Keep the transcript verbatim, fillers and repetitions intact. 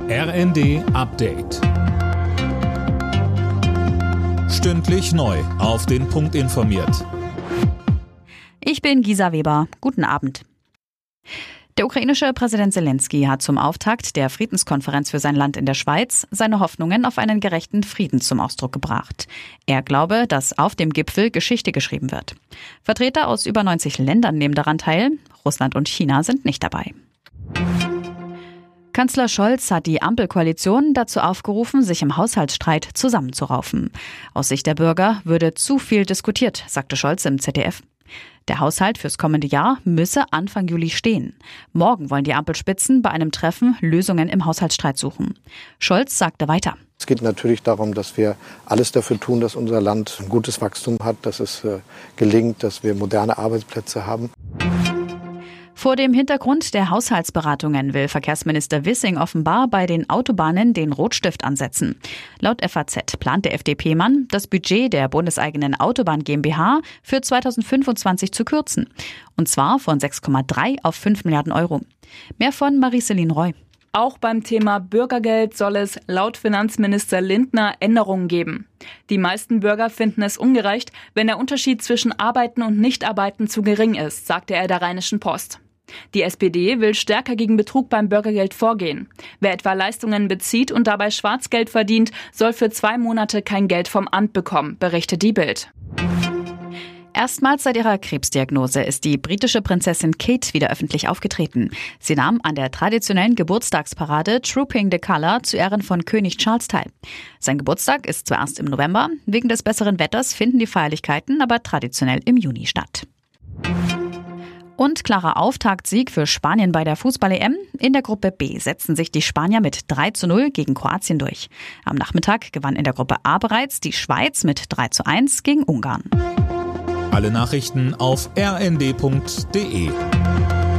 R N D Update. Stündlich neu auf den Punkt informiert. Ich bin Gisa Weber. Guten Abend. Der ukrainische Präsident Zelensky hat zum Auftakt der Friedenskonferenz für sein Land in der Schweiz seine Hoffnungen auf einen gerechten Frieden zum Ausdruck gebracht. Er glaube, dass auf dem Gipfel Geschichte geschrieben wird. Vertreter aus über neunzig Ländern nehmen daran teil. Russland und China sind nicht dabei. Kanzler Scholz hat die Ampelkoalition dazu aufgerufen, sich im Haushaltsstreit zusammenzuraufen. Aus Sicht der Bürger würde zu viel diskutiert, sagte Scholz im Z D F. Der Haushalt fürs kommende Jahr müsse Anfang Juli stehen. Morgen wollen die Ampelspitzen bei einem Treffen Lösungen im Haushaltsstreit suchen. Scholz sagte weiter. Es geht natürlich darum, dass wir alles dafür tun, dass unser Land ein gutes Wachstum hat, dass es äh, gelingt, dass wir moderne Arbeitsplätze haben. Vor dem Hintergrund der Haushaltsberatungen will Verkehrsminister Wissing offenbar bei den Autobahnen den Rotstift ansetzen. Laut F A Z plant der F D P-Mann, das Budget der bundeseigenen Autobahn GmbH für zweitausendfünfundzwanzig zu kürzen. Und zwar von sechs Komma drei auf fünf Milliarden Euro. Mehr von Marie-Céline Roy. Auch beim Thema Bürgergeld soll es laut Finanzminister Lindner Änderungen geben. Die meisten Bürger finden es ungerecht, wenn der Unterschied zwischen Arbeiten und Nichtarbeiten zu gering ist, sagte er der Rheinischen Post. Die S P D will stärker gegen Betrug beim Bürgergeld vorgehen. Wer etwa Leistungen bezieht und dabei Schwarzgeld verdient, soll für zwei Monate kein Geld vom Amt bekommen, berichtet die Bild. Erstmals seit ihrer Krebsdiagnose ist die britische Prinzessin Kate wieder öffentlich aufgetreten. Sie nahm an der traditionellen Geburtstagsparade Trooping the Colour zu Ehren von König Charles teil. Sein Geburtstag ist zwar erst im November, wegen des besseren Wetters finden die Feierlichkeiten aber traditionell im Juni statt. Und klarer Auftaktsieg für Spanien bei der Fußball-E M. In der Gruppe B setzten sich die Spanier mit drei zu null gegen Kroatien durch. Am Nachmittag gewann in der Gruppe A bereits die Schweiz mit drei zu eins gegen Ungarn. Alle Nachrichten auf r n d punkt d e.